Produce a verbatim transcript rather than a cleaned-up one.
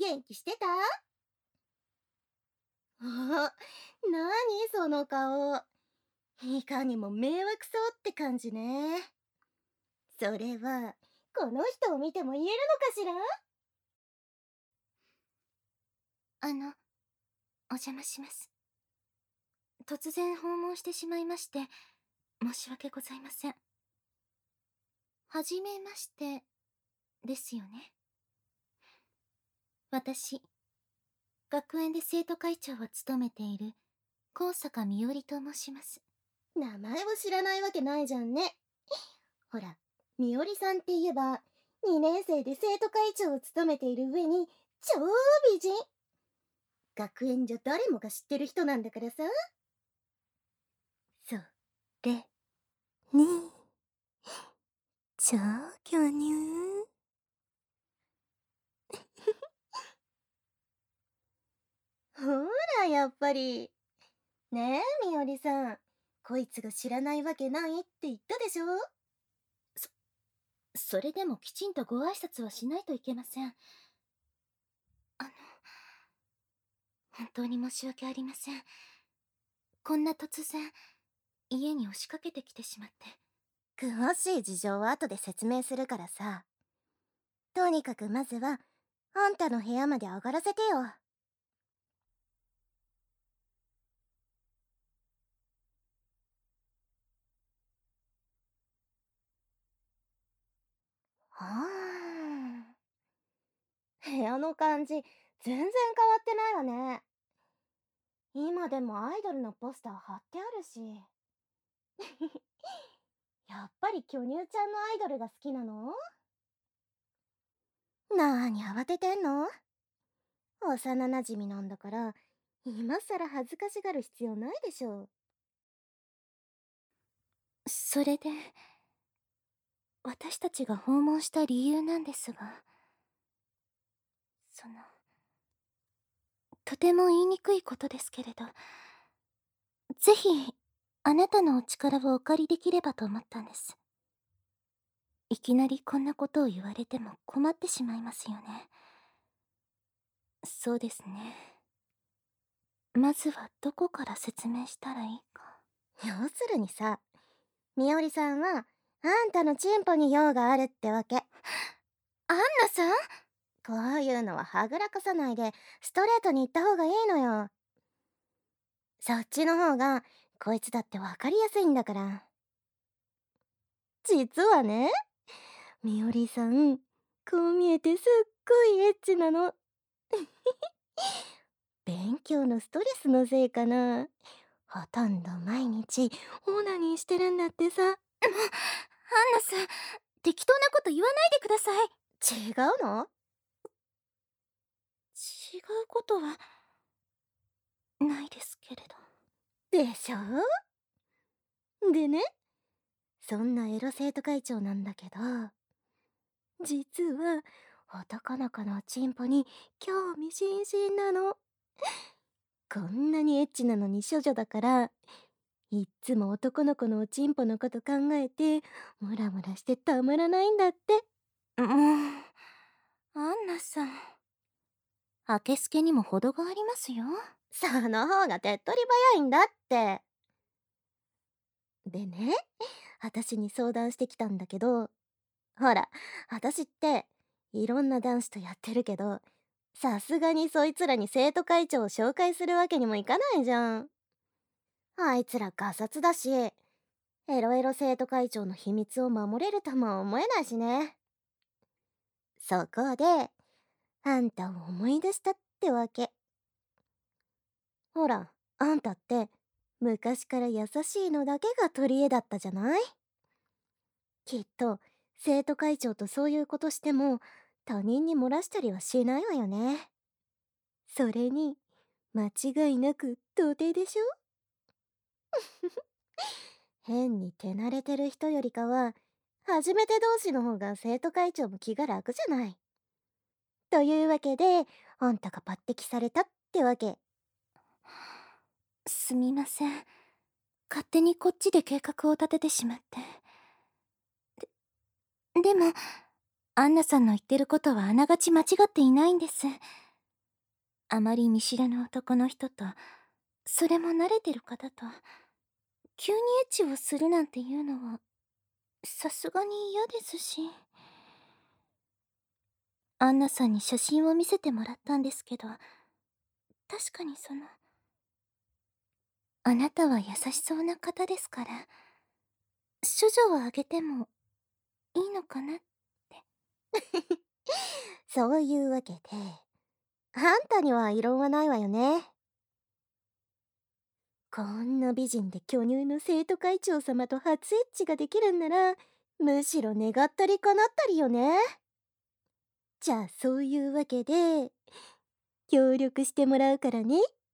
元気してた？お、なにその顔。いかにも迷惑そうって感じね。それは、この人を見ても言えるのかしら？ あの、お邪魔します。突然訪問してしまいまして、申し訳ございません。はじめまして、ですよね。私、学園で生徒会長を務めている、高坂みよりと申します。 名前を知らないわけないじゃんね。ほら、みおりさんって言えば、にねん生で生徒会長を務めている上に、超美人。学園じゃ誰もが知ってる人なんだからさ。それに、超巨乳。ほら、やっぱり。ねえ、みおりさん。こいつが知らないわけないって言ったでしょ？ そ、それでもきちんとご挨拶はしないといけません。あの、本当に申し訳ありません。こんな突然、家に押しかけてきてしまって。 詳しい事情は後で説明するからさ。とにかくまずは、あんたの部屋まで上がらせてよ。はあ。部屋の感じ、全然変わってないわね。今でもアイドルのポスター貼ってあるし。やっぱり巨乳ちゃんのアイドルが好きなの？なーに慌ててんの？幼なじみなんだから、今さら恥ずかしがる必要ないでしょ。 それで、私たちが訪問した理由なんですが、その、とても言いにくいことですけれど、ぜひ、あなたのお力をお借りできればと思ったんです。いきなりこんなことを言われても困ってしまいますよね。そうですね。まずはどこから説明したらいいか。 要するにさ、みおりさんは、あんたのチンポに用があるってわけ。 アンナさん？ こういうのははぐらかさないで、ストレートに言った方がいいのよ。そっちの方が、こいつだってわかりやすいんだから。実はね、みおりさん、こう見えてすっごいエッチなの。勉強のストレスのせいかな。ほとんど毎日、オナニーしてるんだってさ。 アンナさん、適当なこと言わないでください。 違うの？ 違うことは、ないですけれど。 でしょ？でね、そんなエロ生徒会長なんだけど、実は男の子のチンポに興味津々なの。こんなにエッチなのに処女だから、いっつも男の子のおチンポのこと考えて、ムラムラしてたまらないんだって。 もう、アンナさん。あけすけにも程がありますよ。 その方が手っ取り早いんだって。でね、私に相談してきたんだけど、ほら、私って、いろんな男子とやってるけど、さすがにそいつらに生徒会長を紹介するわけにもいかないじゃん。あいつらガサツだし、エロエロ生徒会長の秘密を守れるとも思えないしね。そこで、あんたを思い出したってわけ。ほら、あんたって、昔から優しいのだけが取り柄だったじゃない？きっと、生徒会長とそういうことしても、他人に漏らしたりはしないわよね。それに、間違いなく童貞でしょ？変に手慣れてる人よりかは、初めて同士の方が生徒会長も気が楽じゃない。というわけで、あんたが抜擢されたってわけ。 すみません。勝手にこっちで計画を立ててしまって。で、でも、アンナさんの言ってることはあながち間違っていないんです。 あまり見知らぬ男の人と、それも慣れてる方と、急にエッチをするなんていうのは、さすがに嫌ですし。アンナさんに写真を見せてもらったんですけど、確かにその、あなたは優しそうな方ですから、処女をあげてもいいのかなって。 そういうわけで、あんたには異論はないわよね。こんな美人で巨乳の生徒会長様と初エッチができるんなら、むしろ願ったり叶ったりよね。じゃあそういうわけで、協力してもらうからね。